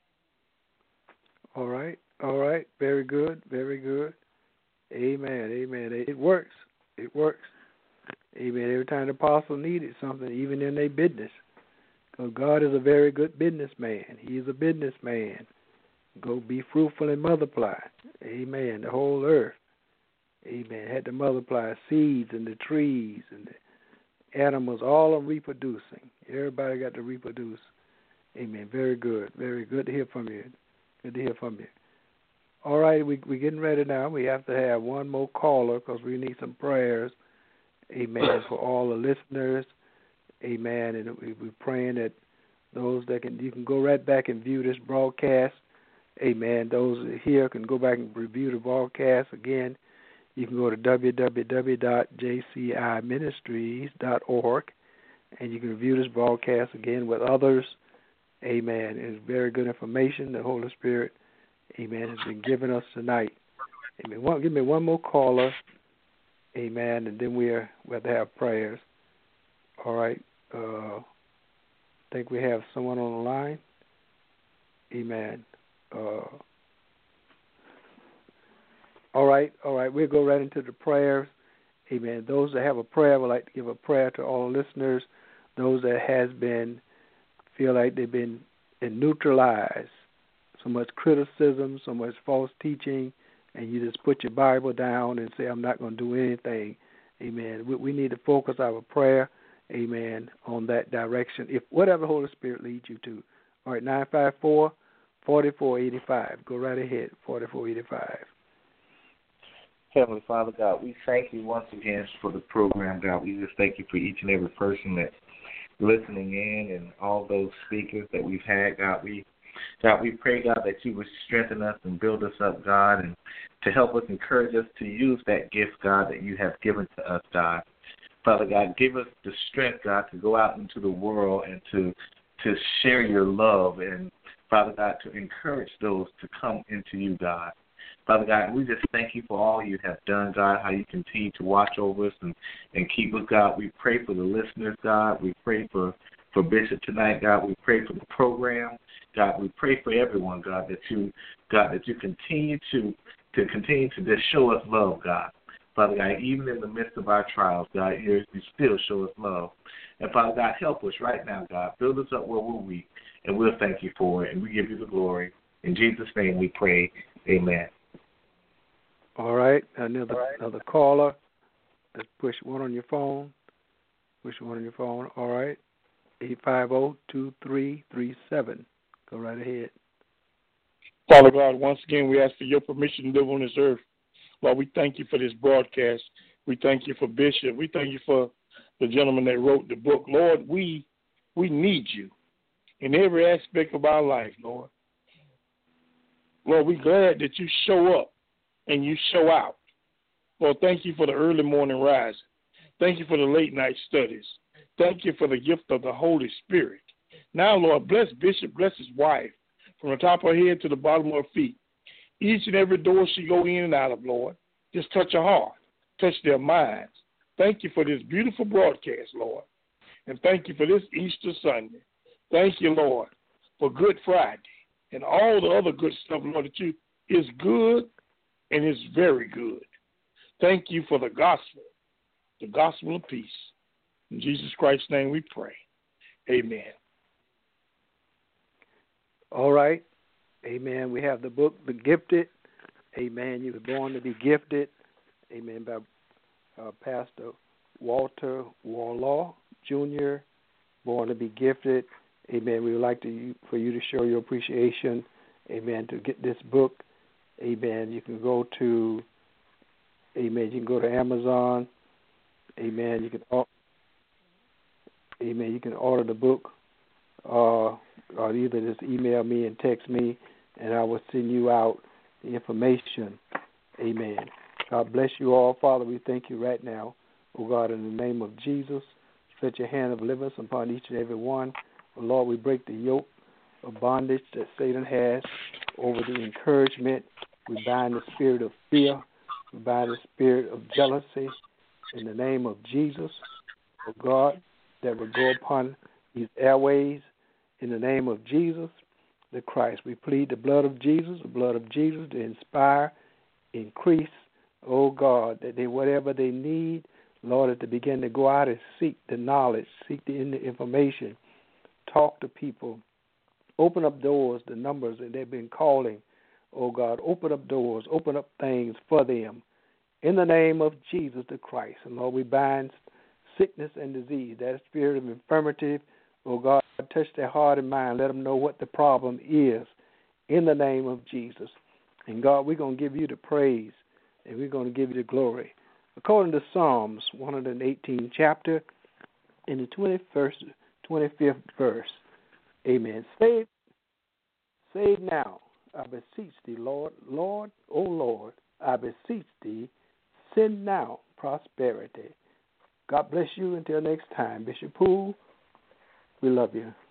All right, all right, very good, very good. Amen, amen. It works, it works. Amen. Every time the apostle needed something, even in their business, because God is a very good businessman. He is a businessman. Go be fruitful and multiply. Amen. The whole earth. Amen. Had to multiply seeds and the trees and the animals, all are reproducing. Everybody got to reproduce. Amen. Very good. Very good to hear from you. Good to hear from you. All right, we, we're getting ready now. We have to have one more caller because we need some prayers. Amen. For all the listeners. Amen. And we, we're praying that those that can, you can go right back and view this broadcast. Amen. Those here can go back and review the broadcast again. You can go to w w w dot j c i ministries dot org and you can review this broadcast again with others. Amen. It's very good information. The Holy Spirit, amen, has been given us tonight. Amen. One, give me one more caller. Amen. And then we're, we'll have to have prayers. All right. Uh, I think we have someone on the line. Amen. Uh, all right, all right. We'll go right into the prayers. Amen. Those that have a prayer would like to give a prayer to all listeners. Those that has been feel like they've been neutralized, so much criticism, so much false teaching, and you just put your Bible down and say, I'm not going to do anything. Amen. We, we need to focus our prayer, amen, on that direction, if whatever the Holy Spirit leads you to. All right, nine five four, four four eight five. Go right ahead, four four eight five. Heavenly Father, God, we thank you once again for the program, God. We just thank you for each and every person that's listening in and all those speakers that we've had, God. We, God, we pray, God, that you would strengthen us and build us up, God, and to help us, encourage us to use that gift, God, that you have given to us, God. Father God, give us the strength, God, to go out into the world and to to share your love, and, Father God, to encourage those to come into you, God. Father God, we just thank you for all you have done, God, how you continue to watch over us and, and keep us, God. We pray for the listeners, God. We pray for, for Bishop tonight, God. We pray for the program, God. We pray for everyone, God, that you, God, that you continue to, to continue to just show us love, God. Father God, even in the midst of our trials, God, you still show us love. And Father God, help us right now, God. Build us up where we're weak, and we'll thank you for it, and we give you the glory. In Jesus' name we pray. Amen. All right, another, All right. another caller. Let's push one on your phone. Push one on your phone. All right, eight five zero, two three three seven. Go right ahead. Father God, once again, we ask for your permission to live on this earth. Lord, we thank you for this broadcast. We thank you for Bishop. We thank you for the gentleman that wrote the book. Lord, we we need you in every aspect of our life, Lord. Lord, we're glad that you show up and you show out. Lord, thank you for the early morning rise. Thank you for the late night studies. Thank you for the gift of the Holy Spirit. Now, Lord, bless Bishop, bless his wife, from the top of her head to the bottom of her feet. Each and every door she go in and out of, Lord, just touch her heart, touch their minds. Thank you for this beautiful broadcast, Lord. And thank you for this Easter Sunday. Thank you, Lord, for Good Friday and all the other good stuff, Lord, that you is good and is very good. Thank you for the gospel, the gospel of peace. In Jesus Christ's name we pray. Amen. All right. Amen. We have the book, The Gifted. Amen. You were born to be gifted. Amen. By uh, Pastor Walter Warlaw, Junior Born to be Gifted. Amen. We would like to for you to show your appreciation. Amen. To get this book. Amen. You can go to, amen, you can go to Amazon. Amen. You can, amen, you can order the book, uh, or either just email me and text me, and I will send you out the information. Amen. God bless you all. Father, we thank you right now, oh God, in the name of Jesus. Stretch your hand of deliverance upon each and every one. Oh Lord, we break the yoke of bondage that Satan has over the encouragement. We bind the spirit of fear. We bind the spirit of jealousy in the name of Jesus, oh God, that will go upon these airways in the name of Jesus the Christ. We plead the blood of Jesus, the blood of Jesus to inspire, increase, oh God, that they whatever they need, Lord, that they begin to go out and seek the knowledge, seek the information, talk to people, open up doors, the numbers that they've been calling. Oh, God, open up doors, open up things for them. In the name of Jesus the Christ. And, Lord, we bind sickness and disease, that spirit of infirmity. Oh, God, touch their heart and mind. Let them know what the problem is in the name of Jesus. And, God, we're going to give you the praise, and we're going to give you the glory. According to Psalms one hundred eighteenth chapter, in the twenty-first, twenty-fifth verse, amen. Save, save now. I beseech thee, Lord, Lord, O Lord, I beseech thee, send now prosperity. God bless you until next time. Bishop Poole, we love you.